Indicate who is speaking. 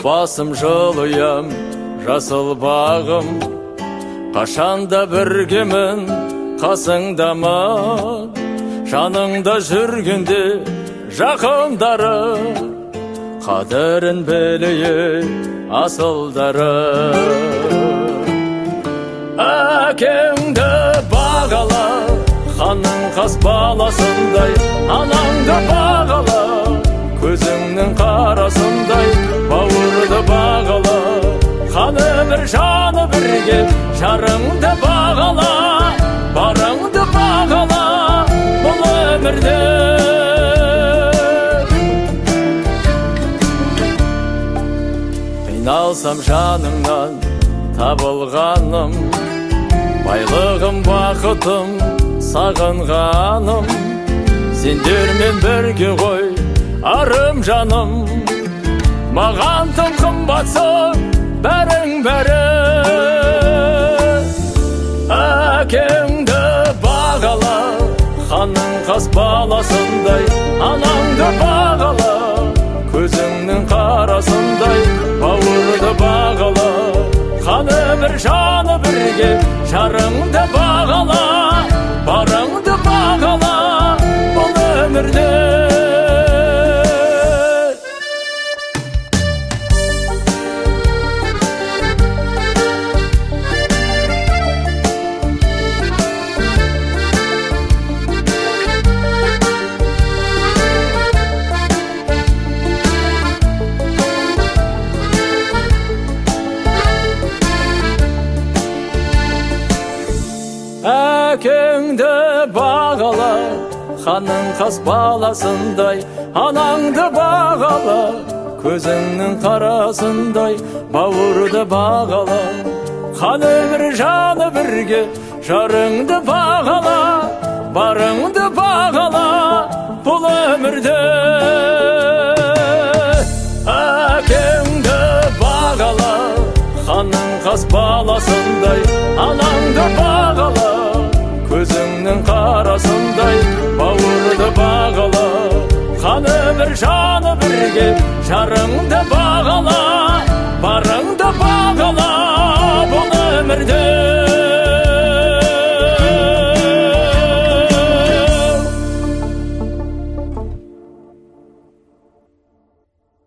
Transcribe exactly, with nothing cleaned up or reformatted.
Speaker 1: басым жылыям, жасыл бағым, қашанда біргемін, қасыңдамын, жаныңда жүргенде жақындары, қадірін білейік асылдары. Әкеңді бағала, ханның қас баласындай, анаңды бағала, көзіңнің қарасындай, бауырды бағала, қаны бір жаны бірге, жарыңды бағала, барыңды бағала, бұл өмірде. Қиналсам жаныңнан табылғаным, байлығым бақытым сағынғаным, сендермен бірге ғой арым жаным, маған тым қымбатсың бәрің бәрі. Әкеңді бағала, ханның қас баласындай, анаңды бағала, көзіңнің қарасындай, бауырды бағала, қаны бір жаны бірге, жарыңды бағала, барыңды бағала, бұл өмірде. Әкеңді бағала, ханның қас баласындай, анаңды бағала, көзіңнің қарасындай, бауырды бағала, қаны бір жаны бірге, жарыңды бағала, барыңды бағала, бұл өмірде. Әкеңді бағала, ханның қас баласындай, анаңды бағала, көзіңнің қарасындай, бауырды бағала, қаны бір жаны бірге, жарыңды бағала.